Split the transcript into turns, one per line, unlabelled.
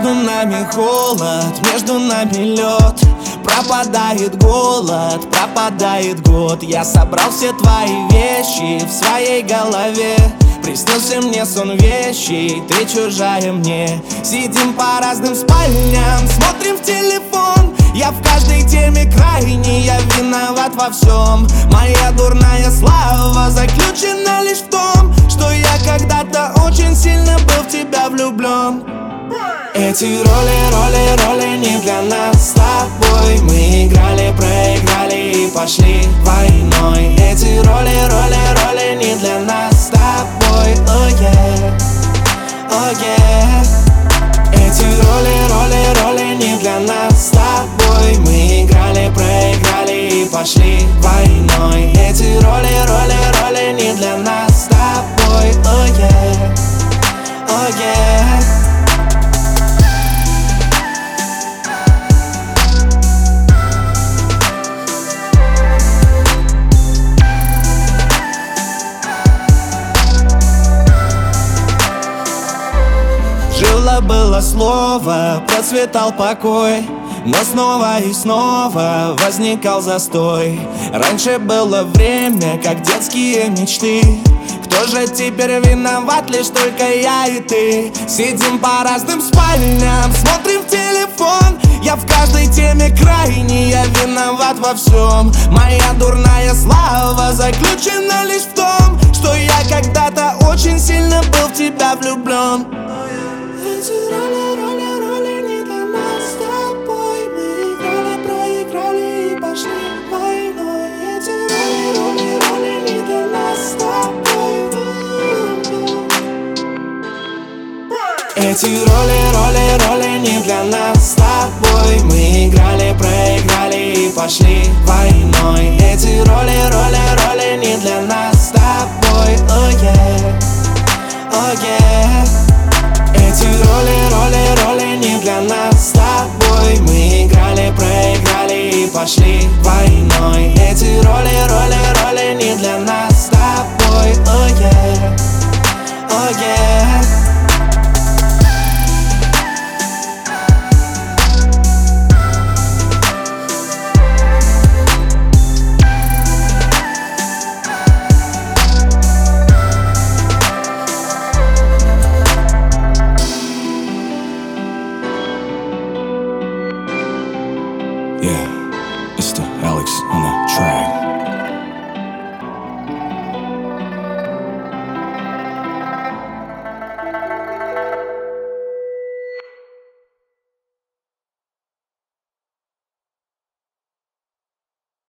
Между нами холод, между нами лед. Пропадает голод, пропадает год. Я собрал все твои вещи в своей голове. Приснился мне сон вещей, ты чужая мне. Сидим по разным спальням, смотрим в телефон. Я в каждой теме крайне, я виноват во всем. Моя дурная слава заключена лишь в том, что я когда-то очень сильно был в тебя влюблен. Эти роли не для нас с тобой. Мы играли, проиграли и пошли войной. Эти роли не для нас с тобой. Oh yeah, oh yeah. Эти роли не для нас с тобой. Мы играли, проиграли и пошли войной. Эти роли не для нас с тобой. Oh yeah, oh yeah. Было слово, процветал покой, но снова и снова возникал застой. Раньше было время, как детские мечты. Кто же теперь виноват? Лишь только я и ты. Сидим по разным спальням, смотрим в телефон. Я в каждой теме крайне, я виноват во всем. Моя дурная слава заключена лишь в том, что я когда-то очень сильно был в тебя влюблен. Эти роли не для нас с тобой. Мы играли, проиграли и пошли войной. Эти роли не для нас с тобой. Эти роли не для нас с тобой. Мы играли, проиграли и пошли войной. Эти роли не для нас с тобой. Oh yeah, oh yeah. Эти роли не для нас с тобой. Мы играли, проиграли и пошли войной. Эти роли не для нас с тобой. Oh yeah, oh yeah.
Yeah, it's the Alex on the